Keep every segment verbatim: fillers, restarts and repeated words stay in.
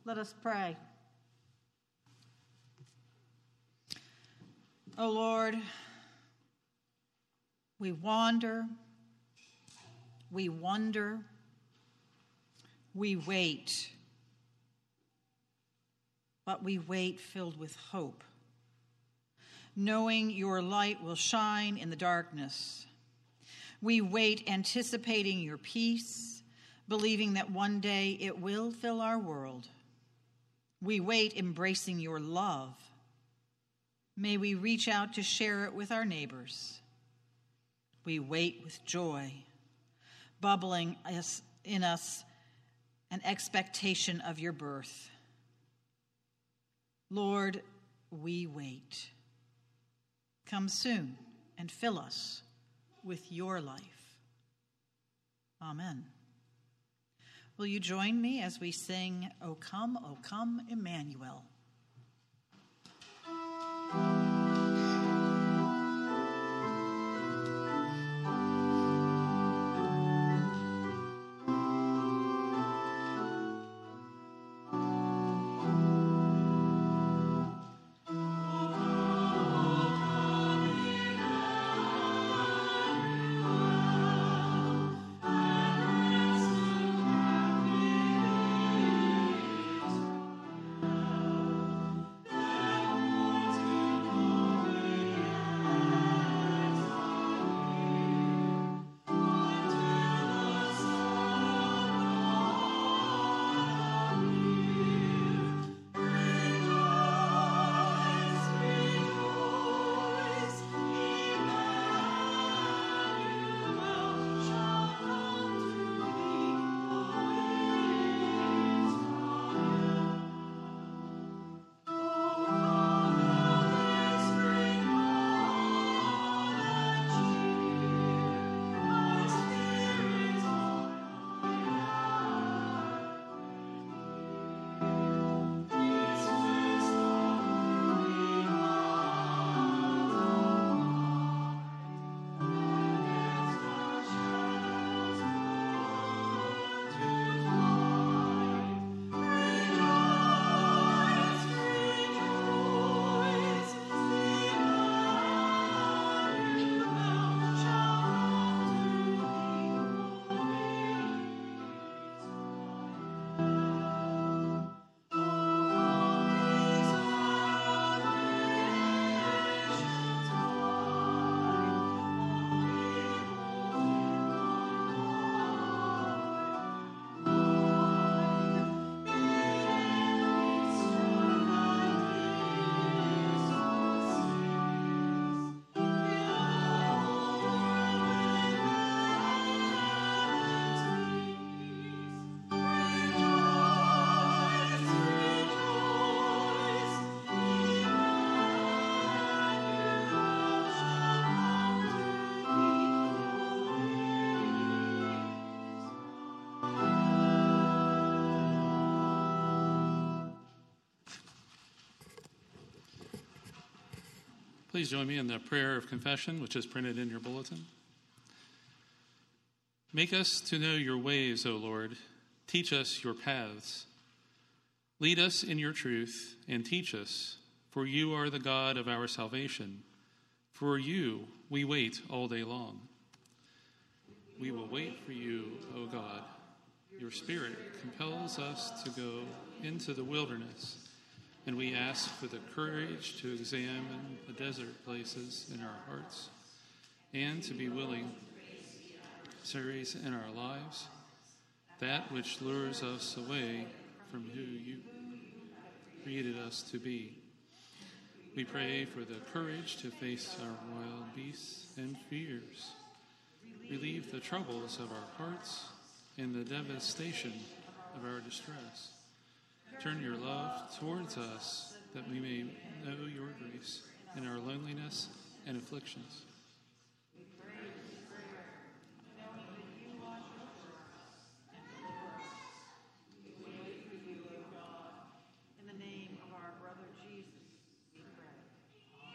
Let us pray. O Lord, we wander, we wonder, we wait, but we wait filled with hope, knowing your light will shine in the darkness. We wait anticipating your peace, believing that one day it will fill our world. We wait embracing your love. May we reach out to share it with our neighbors. We wait with joy, bubbling us, in us an expectation of your birth. Lord, we wait. Come soon and fill us with your life. Amen. Will you join me as we sing, O come, O come, Emmanuel? Please join me in the prayer of confession, which is printed in your bulletin. Make us to know your ways, O Lord. Teach us your paths. Lead us in your truth and teach us, for you are the God of our salvation. For you we wait all day long. We will wait for you, O God. Your Spirit compels us to go into the wilderness, and we ask for the courage to examine the desert places in our hearts and to be willing to raise in our lives that which lures us away from who you created us to be. We pray for the courage to face our wild beasts and fears. Relieve the troubles of our hearts and the devastation of our distress. Turn your love towards us that we may know your grace in our loneliness and afflictions. In the name of our brother Jesus, we pray.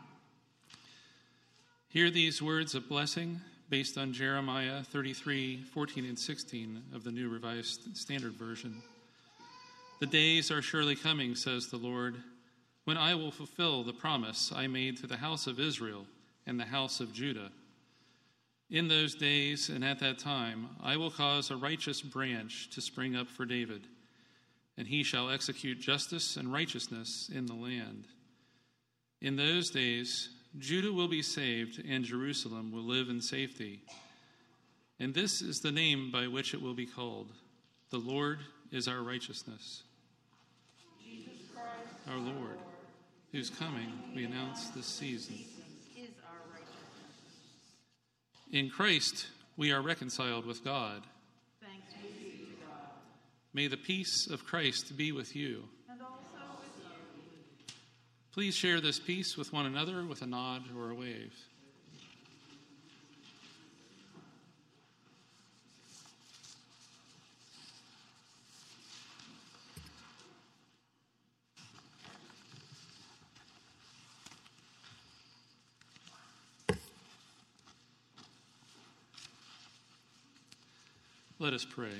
Hear these words of blessing based on Jeremiah thirty-three, fourteen and sixteen of the New Revised Standard Version. The days are surely coming, says the Lord, when I will fulfill the promise I made to the house of Israel and the house of Judah. In those days and at that time, I will cause a righteous branch to spring up for David, and he shall execute justice and righteousness in the land. In those days, Judah will be saved, and Jerusalem will live in safety. And this is the name by which it will be called: the Lord is our righteousness. Jesus Christ, our Lord, whose coming we announce this season. is our righteousness. In Christ, we are reconciled with God. Thanks be to God. May the peace of Christ be with you. And also with you. Please share this peace with one another with a nod or a wave. Let us pray.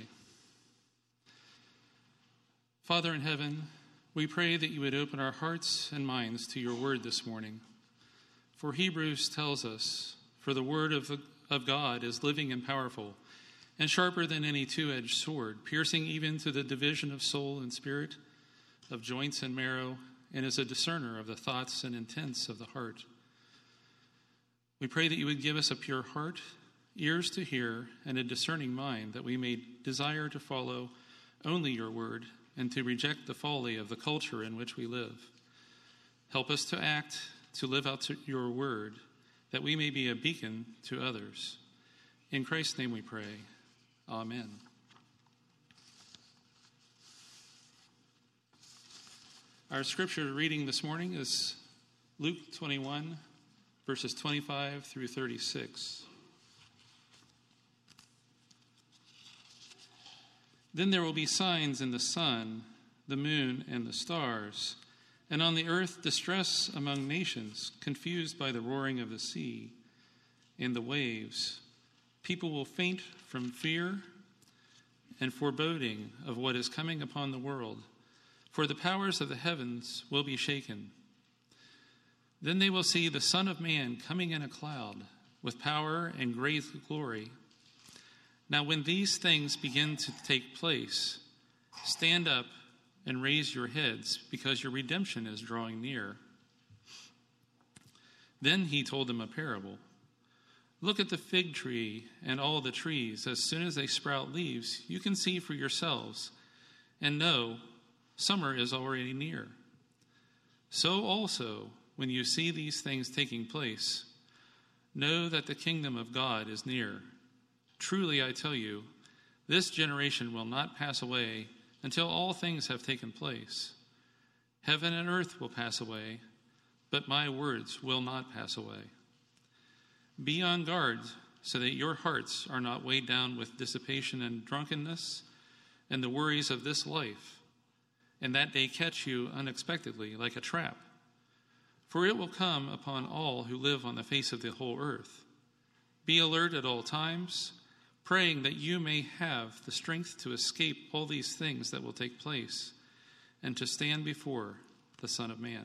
Father in heaven, we pray that you would open our hearts and minds to your word this morning. For Hebrews tells us, for the word of, of God is living and powerful, and sharper than any two-edged sword, piercing even to the division of soul and spirit, of joints and marrow, and is a discerner of the thoughts and intents of the heart. We pray that you would give us a pure heart, ears to hear, and a discerning mind, that we may desire to follow only your word and to reject the folly of the culture in which we live. Help us to act, to live out to your word, that we may be a beacon to others. In Christ's name we pray. Amen. Our scripture reading this morning is Luke twenty-one, verses twenty-five through thirty-six. Then there will be signs in the sun, the moon, and the stars, and on the earth distress among nations, confused by the roaring of the sea and the waves. People will faint from fear and foreboding of what is coming upon the world, for the powers of the heavens will be shaken. Then they will see the Son of Man coming in a cloud with power and great glory. Now, when these things begin to take place, stand up and raise your heads, because your redemption is drawing near. Then he told them a parable. Look at the fig tree and all the trees. As soon as they sprout leaves, you can see for yourselves and know summer is already near. So also, when you see these things taking place, know that the kingdom of God is near. Truly, I tell you, this generation will not pass away until all things have taken place. Heaven and earth will pass away, but my words will not pass away. Be on guard so that your hearts are not weighed down with dissipation and drunkenness and the worries of this life, and that day catch you unexpectedly like a trap. For it will come upon all who live on the face of the whole earth. Be alert at all times, praying that you may have the strength to escape all these things that will take place and to stand before the Son of Man.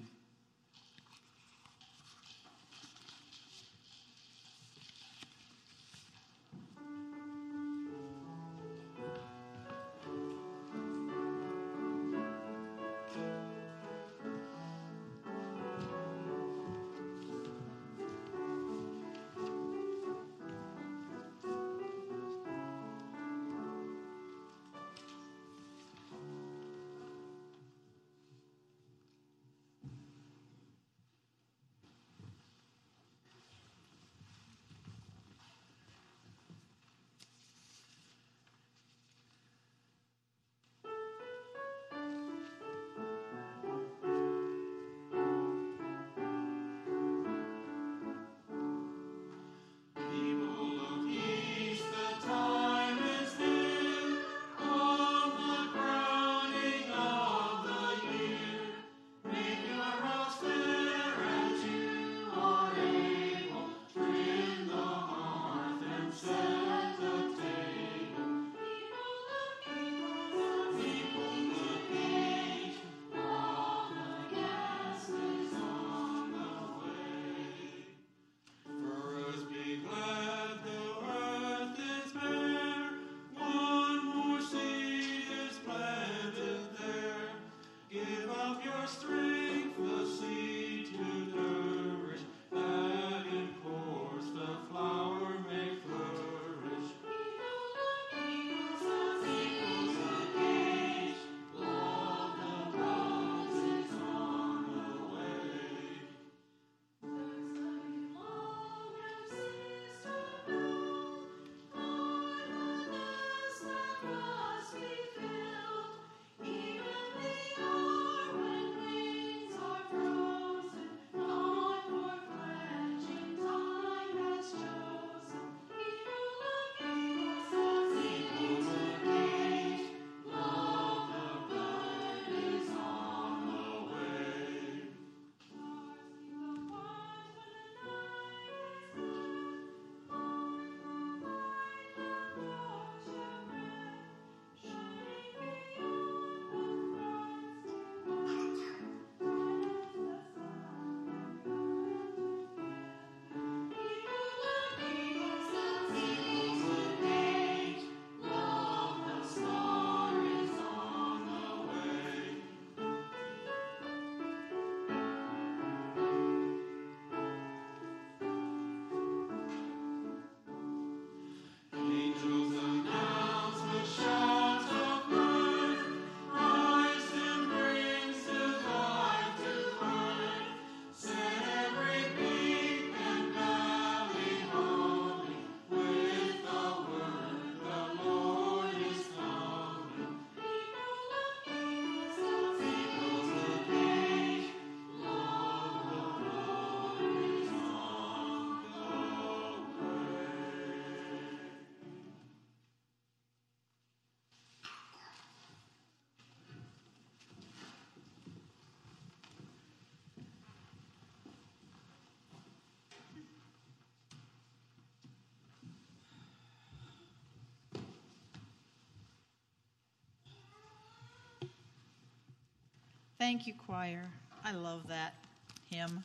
Thank you, choir. I love that hymn.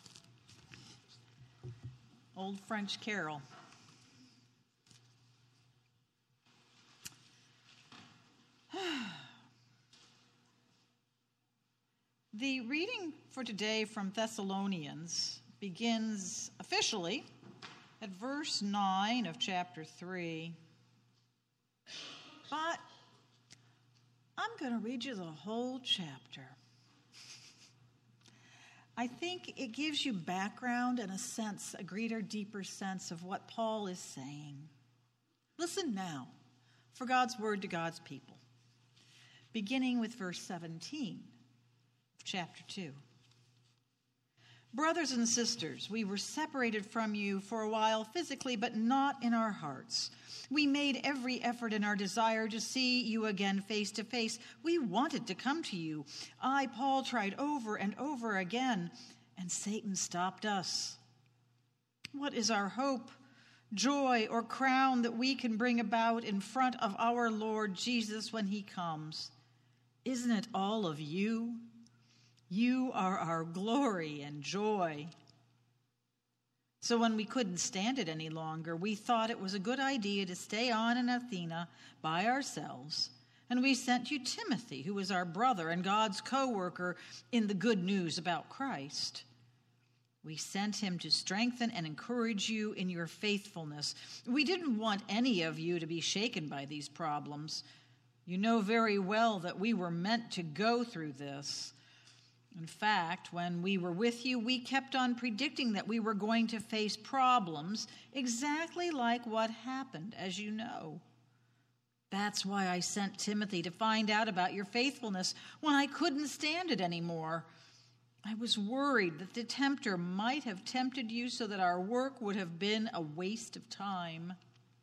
Old French carol. The reading for today from Thessalonians begins officially at verse nine of chapter three. But I'm going to read you the whole chapter. I think it gives you background and a sense, a greater, deeper sense of what Paul is saying. Listen now for God's word to God's people, beginning with verse seventeen of chapter two. Brothers and sisters, we were separated from you for a while physically, but not in our hearts. We made every effort in our desire to see you again face to face. We wanted to come to you. I, Paul, tried over and over again, and Satan stopped us. What is our hope, joy, or crown that we can bring about in front of our Lord Jesus when he comes? Isn't it all of you? You are our glory and joy. So when we couldn't stand it any longer, we thought it was a good idea to stay on in Athena by ourselves. And we sent you Timothy, who is our brother and God's co-worker in the good news about Christ. We sent him to strengthen and encourage you in your faithfulness. We didn't want any of you to be shaken by these problems. You know very well that we were meant to go through this. In fact, when we were with you, we kept on predicting that we were going to face problems exactly like what happened, as you know. That's why I sent Timothy to find out about your faithfulness when I couldn't stand it anymore. I was worried that the tempter might have tempted you so that our work would have been a waste of time.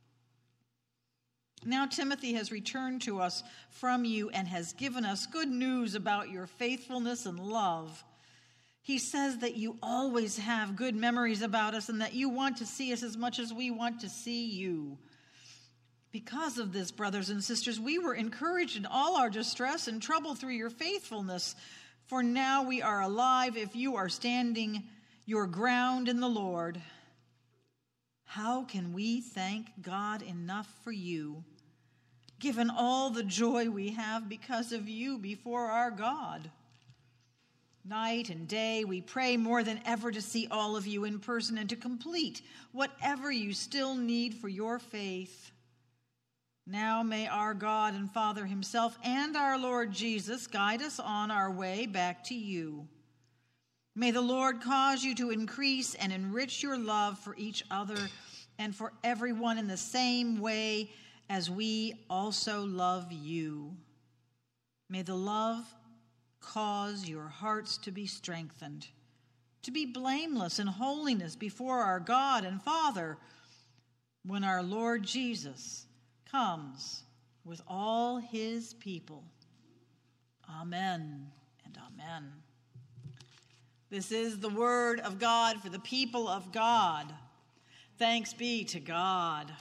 Now Timothy has returned to us from you and has given us good news about your faithfulness and love. He says that you always have good memories about us and that you want to see us as much as we want to see you. Because of this, brothers and sisters, we were encouraged in all our distress and trouble through your faithfulness. For now we are alive if you are standing your ground in the Lord. How can we thank God enough for you, given all the joy we have because of you before our God? Night and day we pray more than ever to see all of you in person and to complete whatever you still need for your faith. Now may our God and Father himself and our Lord Jesus guide us on our way back to you. May the Lord cause you to increase and enrich your love for each other and for everyone in the same way as we also love you. May the love cause your hearts to be strengthened, to be blameless in holiness before our God and Father when our Lord Jesus comes with all his people. Amen and amen. This is the word of God for the people of God. Thanks be to God.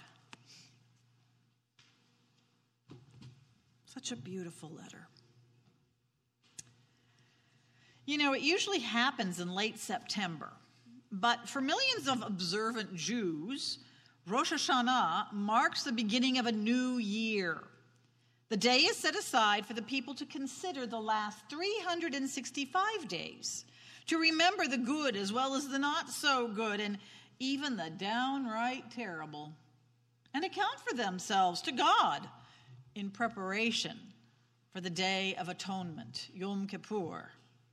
Such a beautiful letter. You know, it usually happens in late September, but for millions of observant Jews, Rosh Hashanah marks the beginning of a new year. The day is set aside for the people to consider the last three hundred sixty-five days, to remember the good as well as the not so good and even the downright terrible, and account for themselves to God in preparation for the Day of Atonement, Yom Kippur.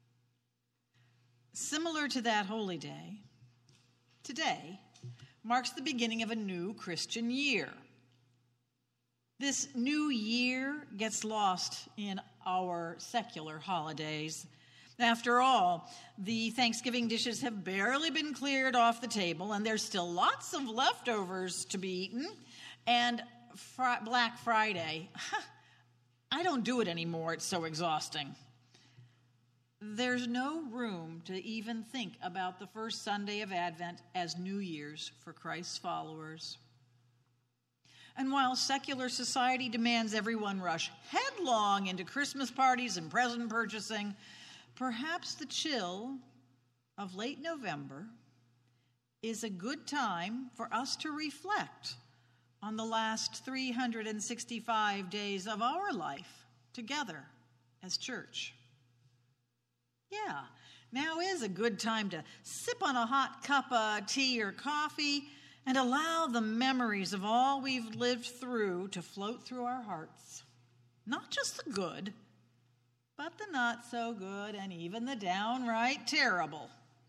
Similar to that holy day, today marks the beginning of a new Christian year. This new year gets lost in our secular holidays. After all, the Thanksgiving dishes have barely been cleared off the table, and there's still lots of leftovers to be eaten. And fr- Black Friday, I don't do it anymore. It's so exhausting. There's no room to even think about the first Sunday of Advent as New Year's for Christ's followers. And while secular society demands everyone rush headlong into Christmas parties and present purchasing, perhaps the chill of late November is a good time for us to reflect on the last three hundred sixty-five days of our life together as church. Yeah, now is a good time to sip on a hot cup of tea or coffee and allow the memories of all we've lived through to float through our hearts. Not just the good, but the not so good and even the downright terrible.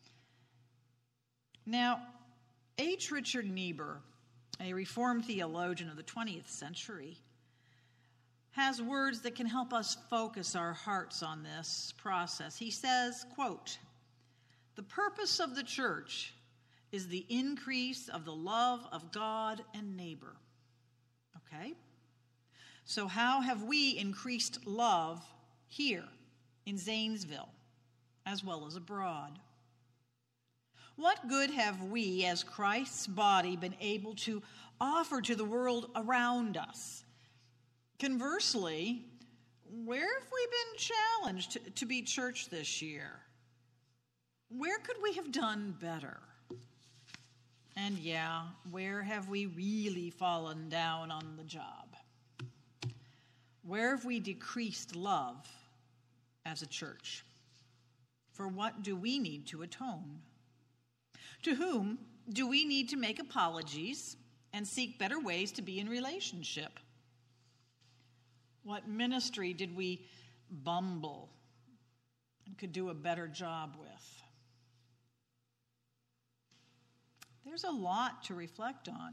Now, H. Richard Niebuhr, a Reformed theologian of the twentieth century, has words that can help us focus our hearts on this process. He says, quote, "The purpose of the church is the increase of the love of God and neighbor." Okay? So how have we increased love here in Zanesville, as well as abroad? What good have we, as Christ's body, been able to offer to the world around us? Conversely, where have we been challenged to, to be church this year? Where could we have done better? And yeah, where have we really fallen down on the job? Where have we decreased love as a church? For what do we need to atone? To whom do we need to make apologies and seek better ways to be in relationship? What ministry did we bumble and could do a better job with? There's a lot to reflect on.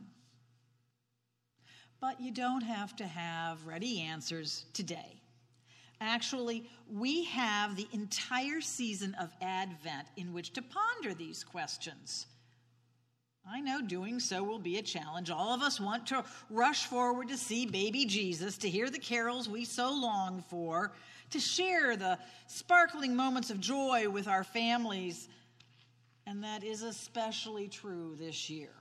But you don't have to have ready answers today. Actually, we have the entire season of Advent in which to ponder these questions. I know doing so will be a challenge. All of us want to rush forward to see baby Jesus, to hear the carols we so long for, to share the sparkling moments of joy with our families. And that is especially true this year.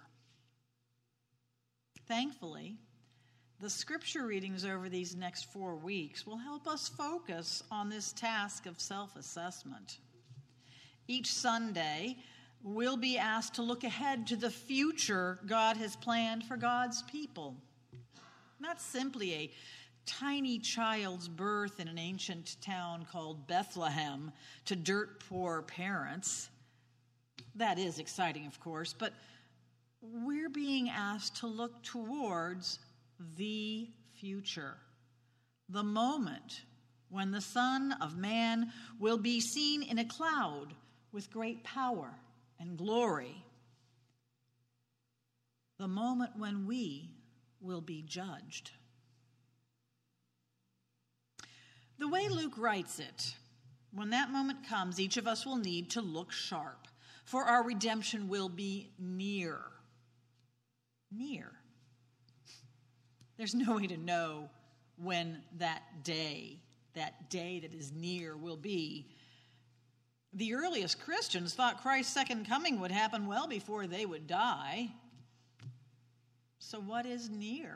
Thankfully, the scripture readings over these next four weeks will help us focus on this task of self-assessment. Each Sunday, we'll be asked to look ahead to the future God has planned for God's people. Not simply a tiny child's birth in an ancient town called Bethlehem to dirt-poor parents. That is exciting, of course, but we're being asked to look towards the future, the moment when the Son of Man will be seen in a cloud with great power and glory, the moment when we will be judged. The way Luke writes it, when that moment comes, each of us will need to look sharp, for our redemption will be near. Near. There's no way to know when that day, that day that is near, will be. The earliest Christians thought Christ's second coming would happen well before they would die. So what is near?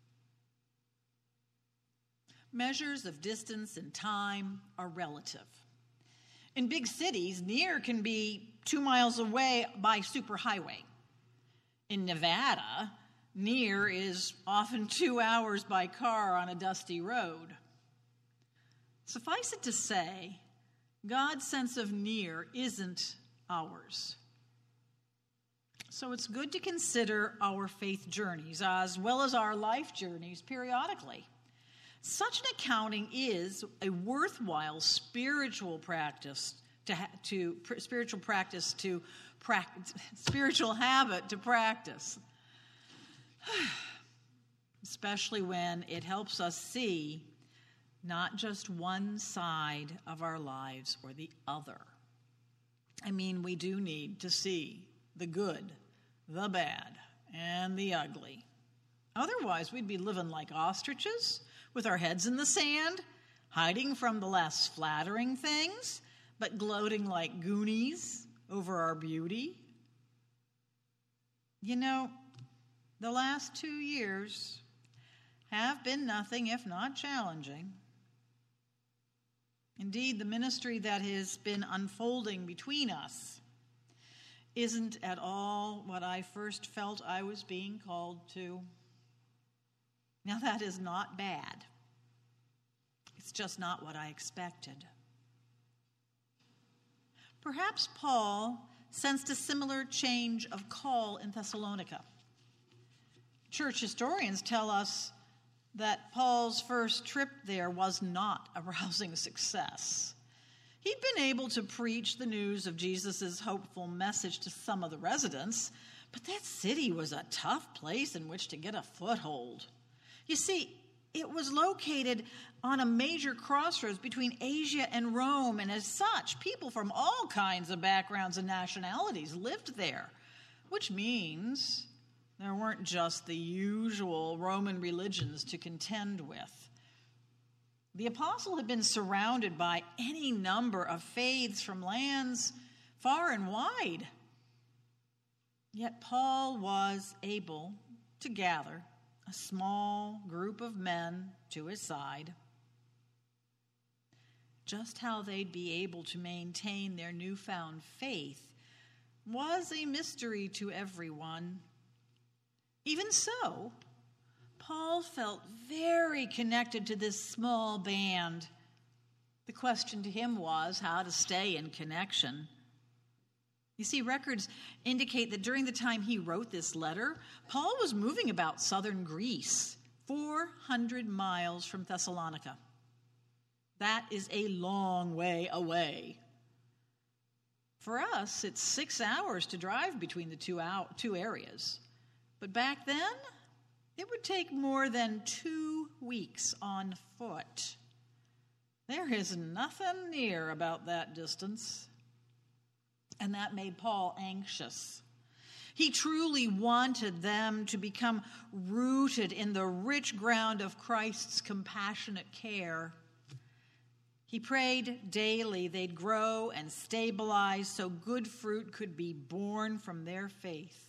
Measures of distance and time are relative. In big cities, near can be two miles away by superhighway. In Nevada, near is often two hours by car on a dusty road. Suffice it to say, God's sense of near isn't ours. So it's good to consider our faith journeys as well as our life journeys periodically. Such an accounting is a worthwhile spiritual practice to ha- to pr- spiritual practice to practice, spiritual habit to practice. Especially when it helps us see not just one side of our lives or the other. I mean, we do need to see the good, the bad, and the ugly. Otherwise, we'd be living like ostriches with our heads in the sand, hiding from the less flattering things, but gloating like Goonies over our beauty. You know, the last two years have been nothing if not challenging. Indeed, the ministry that has been unfolding between us isn't at all what I first felt I was being called to. Now, that is not bad. It's just not what I expected. Perhaps Paul sensed a similar change of call in Thessalonica. Church historians tell us that Paul's first trip there was not a rousing success. He'd been able to preach the news of Jesus' hopeful message to some of the residents, but that city was a tough place in which to get a foothold. You see, it was located on a major crossroads between Asia and Rome, and as such, people from all kinds of backgrounds and nationalities lived there, which means there weren't just the usual Roman religions to contend with. The apostle had been surrounded by any number of faiths from lands far and wide. Yet Paul was able to gather a small group of men to his side. Just how they'd be able to maintain their newfound faith was a mystery to everyone. Even so, Paul felt very connected to this small band. The question to him was how to stay in connection. You see, records indicate that during the time he wrote this letter, Paul was moving about southern Greece, four hundred miles from Thessalonica. That is a long way away. For us, it's six hours to drive between the two, out, two areas. But back then, it would take more than two weeks on foot. There is nothing near about that distance. And that made Paul anxious. He truly wanted them to become rooted in the rich ground of Christ's compassionate care. He prayed daily they'd grow and stabilize so good fruit could be born from their faith.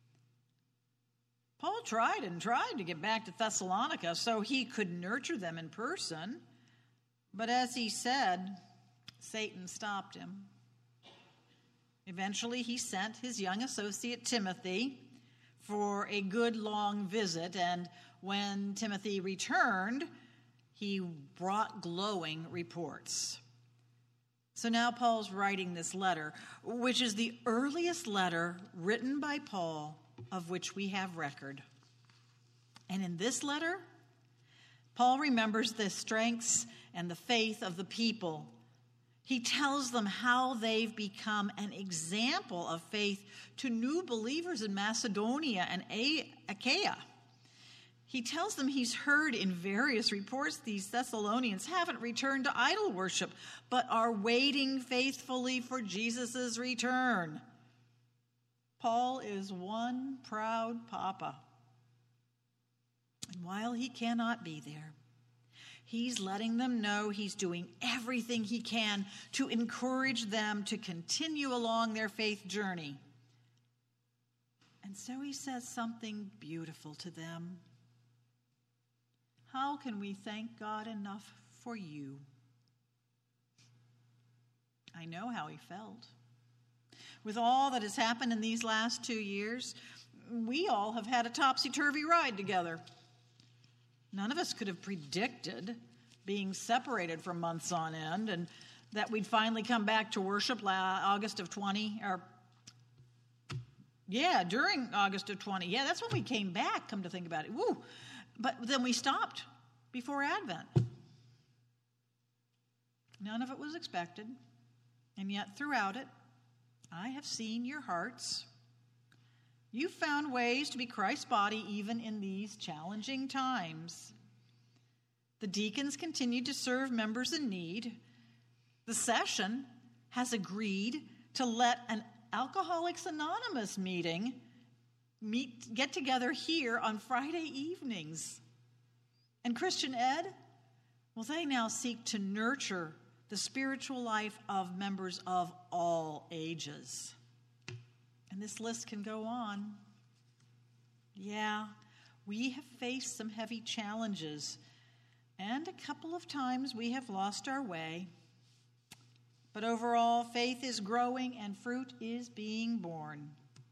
Paul tried and tried to get back to Thessalonica so he could nurture them in person. But as he said, Satan stopped him. Eventually, he sent his young associate Timothy for a good long visit, and when Timothy returned, he brought glowing reports. So now Paul's writing this letter, which is the earliest letter written by Paul of which we have record. And in this letter, Paul remembers the strengths and the faith of the people. He tells them how they've become an example of faith to new believers in Macedonia and Achaia. He tells them he's heard in various reports these Thessalonians haven't returned to idol worship, but are waiting faithfully for Jesus' return. Paul is one proud papa. And while he cannot be there, he's letting them know he's doing everything he can to encourage them to continue along their faith journey. And so he says something beautiful to them. How can we thank God enough for you? I know how he felt. With all that has happened in these last two years, we all have had a topsy-turvy ride together. None of us could have predicted being separated for months on end and that we'd finally come back to worship August of twenty, or yeah, during August of twenty. Yeah, that's when we came back, come to think about it. Woo! But then we stopped before Advent. None of it was expected, and yet throughout it, I have seen your hearts. You found ways to be Christ's body even in these challenging times. The deacons continued to serve members in need. The session has agreed to let an Alcoholics Anonymous meeting meet, get together here on Friday evenings. And Christian Ed, well, they now seek to nurture the spiritual life of members of all ages. And this list can go on. Yeah, we have faced some heavy challenges, and a couple of times we have lost our way. But overall, faith is growing and fruit is being born.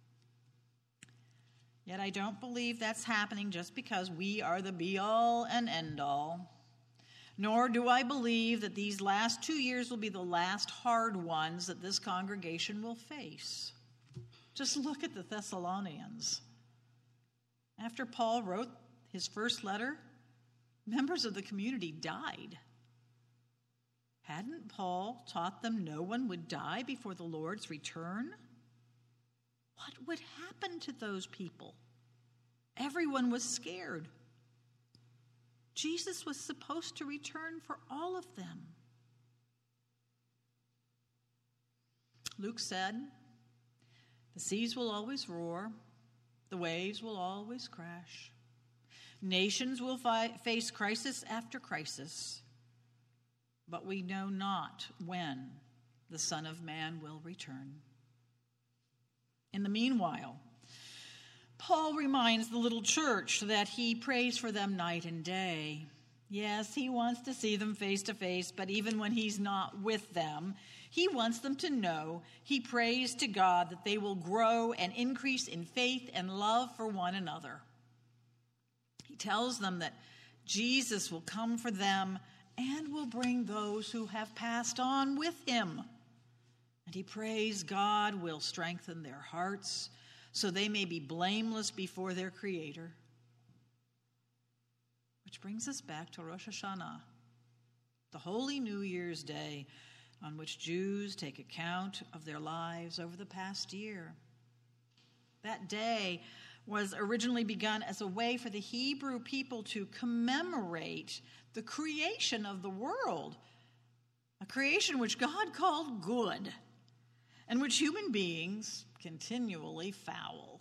Yet I don't believe that's happening just because we are the be-all and end-all. Nor do I believe that these last two years will be the last hard ones that this congregation will face. Just look at the Thessalonians. After Paul wrote his first letter, members of the community died. Hadn't Paul taught them no one would die before the Lord's return? What would happen to those people? Everyone was scared. Jesus was supposed to return for all of them. Luke said, "The seas will always roar, the waves will always crash. Nations will fi- face crisis after crisis, but we know not when the Son of Man will return." In the meanwhile, Paul reminds the little church that he prays for them night and day. Yes, he wants to see them face to face, but even when he's not with them, he wants them to know he prays to God that they will grow and increase in faith and love for one another. He tells them that Jesus will come for them and will bring those who have passed on with him. And he prays God will strengthen their hearts so they may be blameless before their Creator. Which brings us back to Rosh Hashanah, the Holy New Year's Day, on which Jews take account of their lives over the past year. That day was originally begun as a way for the Hebrew people to commemorate the creation of the world, a creation which God called good, and which human beings continually foul.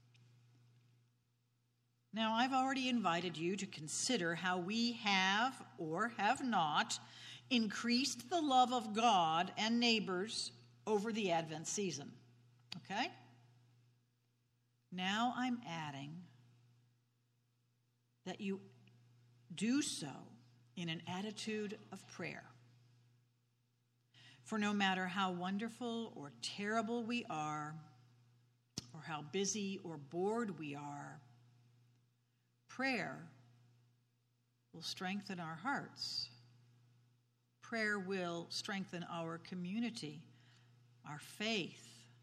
Now, I've already invited you to consider how we have or have not increased the love of God and neighbors over the Advent season. Okay? Now I'm adding that you do so in an attitude of prayer. For no matter how wonderful or terrible we are, or how busy or bored we are, prayer will strengthen our hearts. Prayer will strengthen our community, our faith.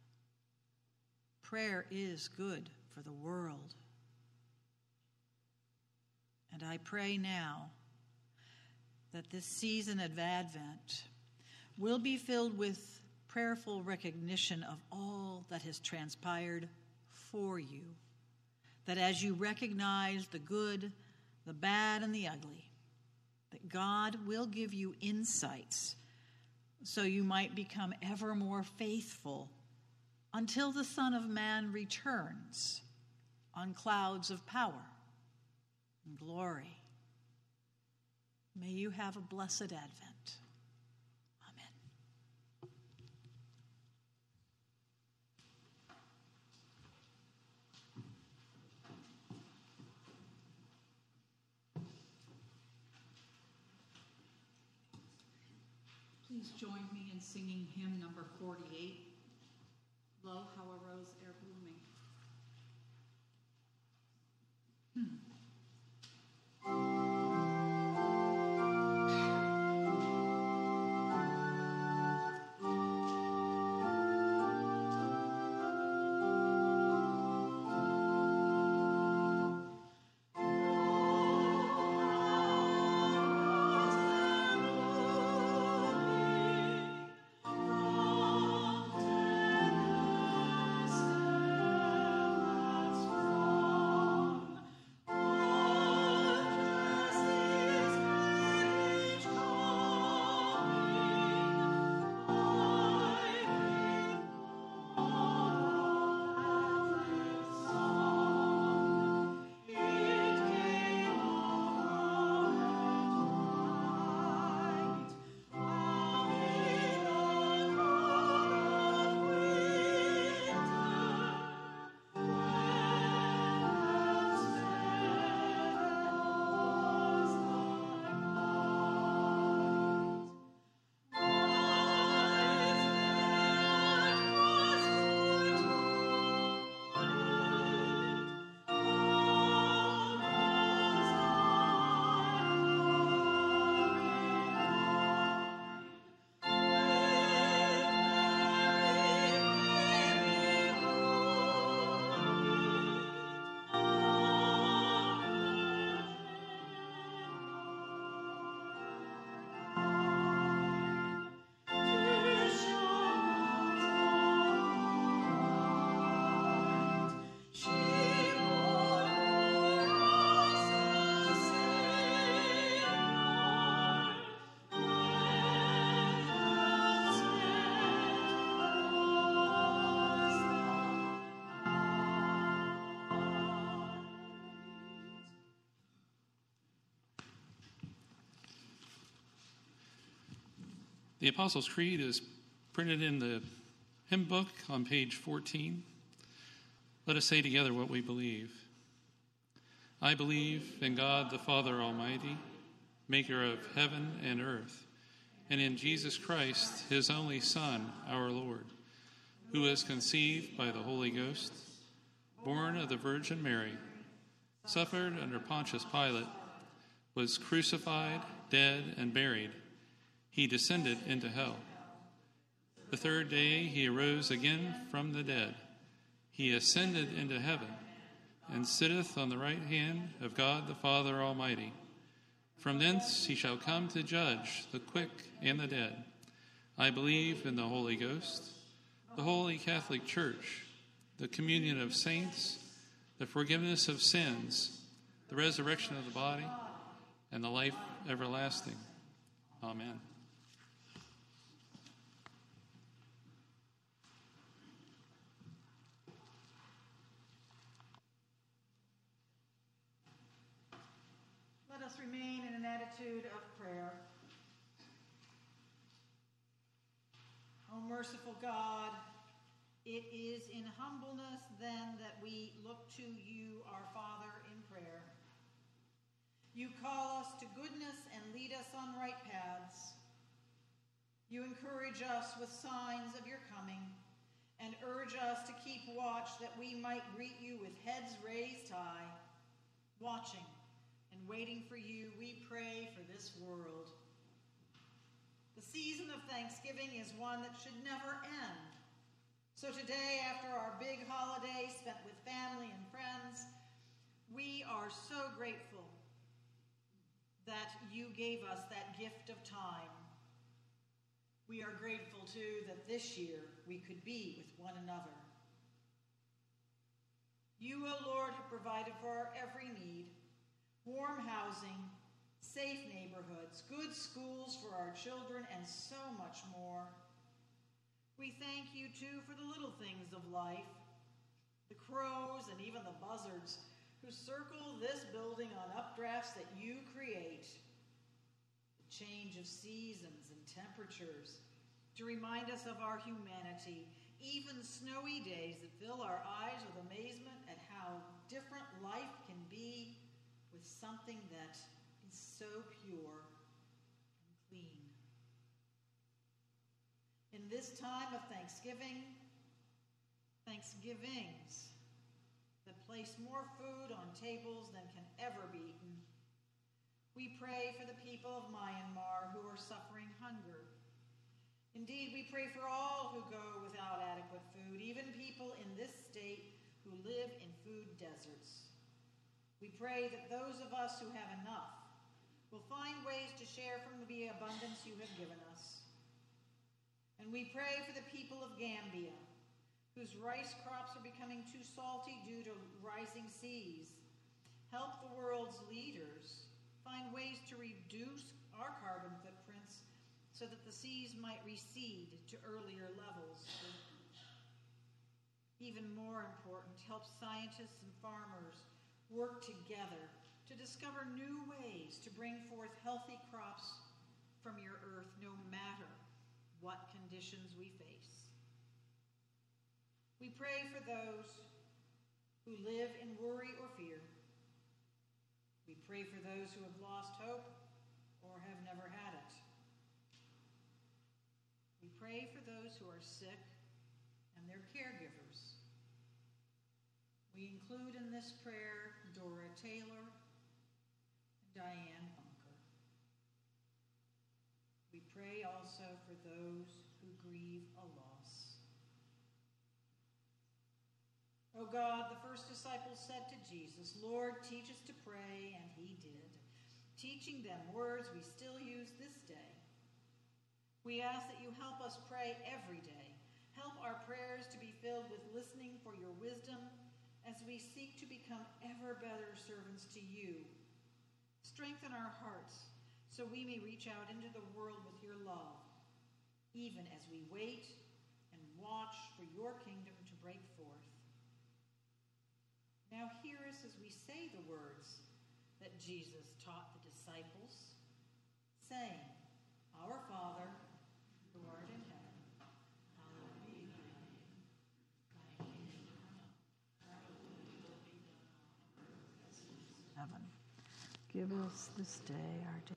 Prayer is good for the world. And I pray now that this season of Advent will be filled with prayerful recognition of all that has transpired for you. That as you recognize the good, the bad, and the ugly, that God will give you insights so you might become ever more faithful until the Son of Man returns on clouds of power and glory. May you have a blessed Advent. Please join me in singing hymn number forty-eight, Lo, How a Rose Ere Blooming. Hmm. Thank you. The Apostles' Creed is printed in the hymn book on page fourteen. Let us say together what we believe. I believe in God the Father Almighty, maker of heaven and earth, and in Jesus Christ, his only Son, our Lord, who was conceived by the Holy Ghost, born of the Virgin Mary, suffered under Pontius Pilate, was crucified, dead, and buried. He descended into hell. The third day he arose again from the dead. He ascended into heaven and sitteth on the right hand of God the Father Almighty. From thence he shall come to judge the quick and the dead. I believe in the Holy Ghost, the Holy Catholic Church, the communion of saints, the forgiveness of sins, the resurrection of the body, and the life everlasting. Amen. Let us remain in an attitude of prayer. O merciful God, it is in humbleness then that we look to you, our Father, in prayer. You call us to goodness and lead us on right paths. You encourage us with signs of your coming and urge us to keep watch that we might greet you with heads raised high. Watching and waiting for you, we pray for this world. The season of Thanksgiving is one that should never end. So today, after our big holiday spent with family and friends, we are so grateful that you gave us that gift of time. We are grateful, too, that this year we could be with one another. You, O Lord, have provided for our every need: warm housing, safe neighborhoods, good schools for our children, and so much more. We thank you, too, for the little things of life, the crows and even the buzzards who circle this building on updrafts that you create, the change of seasons and temperatures to remind us of our humanity, even snowy days that fill our eyes with amazement at how different life can be with something that is so pure and clean. In this time of Thanksgiving, Thanksgivings that place more food on tables than can ever be eaten, we pray for the people of Myanmar who are suffering hunger. Indeed, we pray for all who go without adequate food, even people in this state who live in food deserts. We pray that those of us who have enough will find ways to share from the abundance you have given us. And we pray for the people of Gambia, whose rice crops are becoming too salty due to rising seas. Help the world's leaders find ways to reduce our carbon footprints so that the seas might recede to earlier levels. Even more important, help scientists and farmers work together to discover new ways to bring forth healthy crops from your earth, no matter what conditions we face. We pray for those who live in worry or fear. We pray for those who have lost hope or have never had it. We pray for those who are sick and their caregivers. We include in this prayer Dora Taylor and Diane Bunker. We pray also for those who grieve a loss. O God, the first disciples said to Jesus, Lord, teach us to pray, and he did, teaching them words we still use this day. We ask that you help us pray every day. Help our prayers to be filled with listening for your wisdom as we seek to become ever better servants to you. Strengthen our hearts so we may reach out into the world with your love, even as we wait and watch for your kingdom to break forth. Now hear us as we say the words that Jesus taught the disciples, saying, Our Father, Give us this day our day.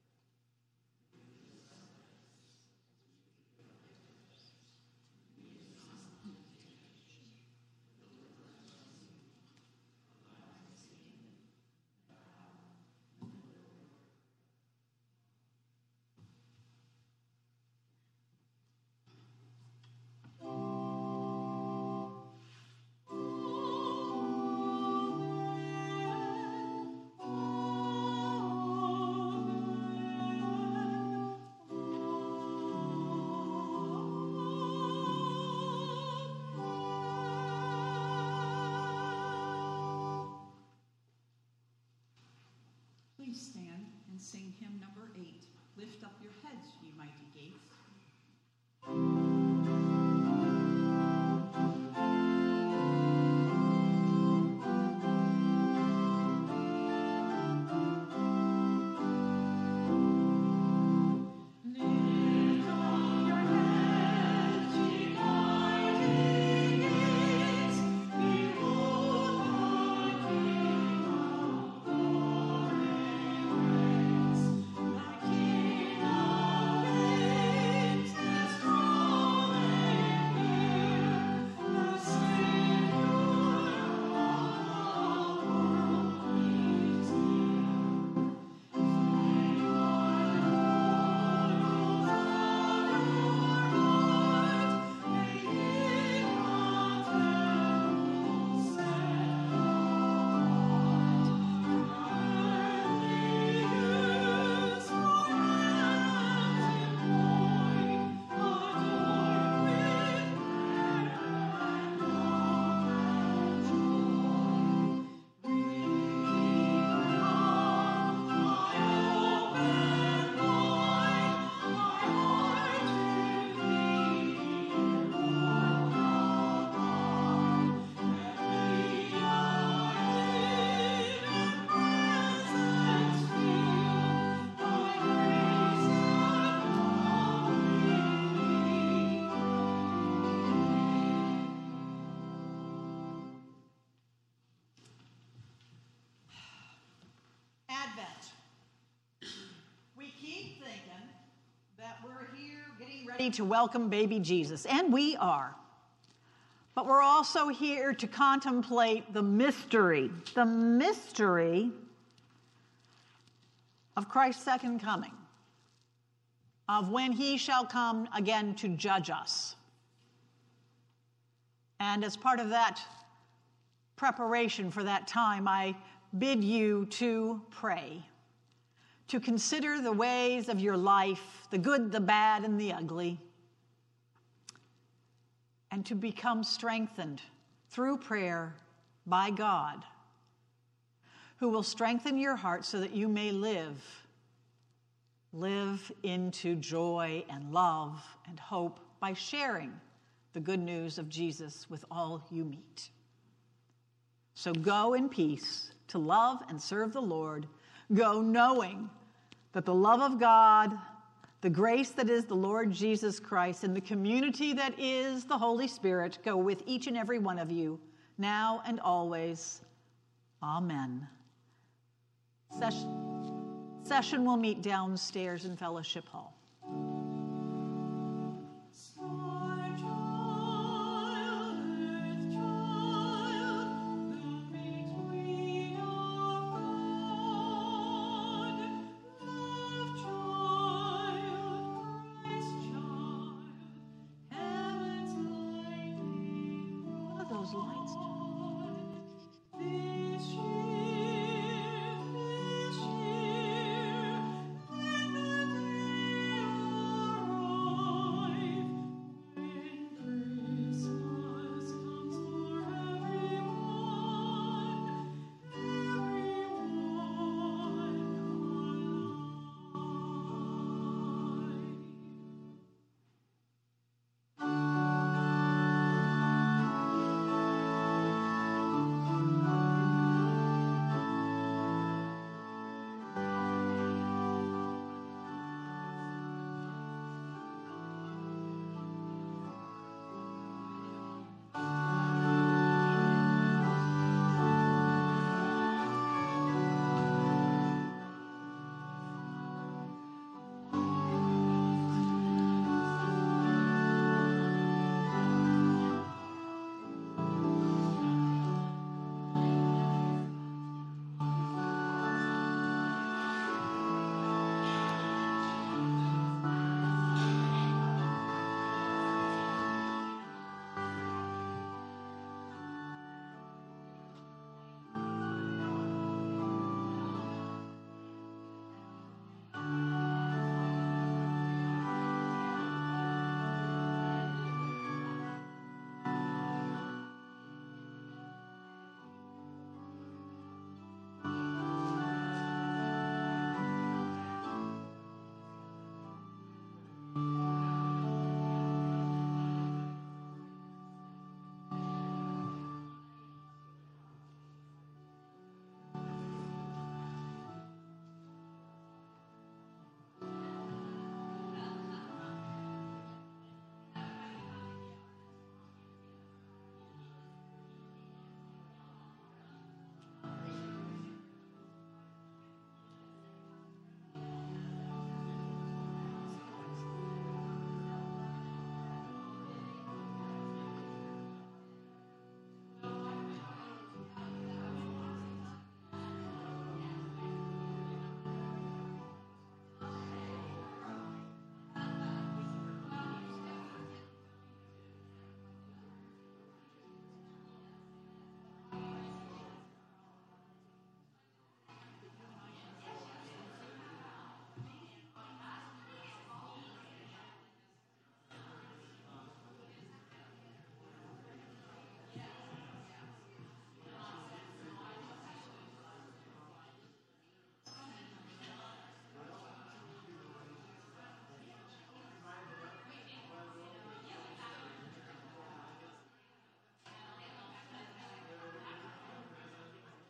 Please stand and sing hymn number eight. Lift up your heads, ye mighty gates. Ready to welcome baby Jesus, and we are. But we're also here to contemplate the mystery, the mystery of Christ's second coming, of when he shall come again to judge us. And as part of that preparation for that time, I bid you to pray, to consider the ways of your life, the good, the bad, and the ugly, and to become strengthened through prayer by God, who will strengthen your heart so that you may live, live into joy and love and hope by sharing the good news of Jesus with all you meet. So go in peace to love and serve the Lord. Go knowing that the love of God, the grace that is the Lord Jesus Christ, and the community that is the Holy Spirit go with each and every one of you, now and always. Amen. Session, session will meet downstairs in Fellowship Hall. Those lights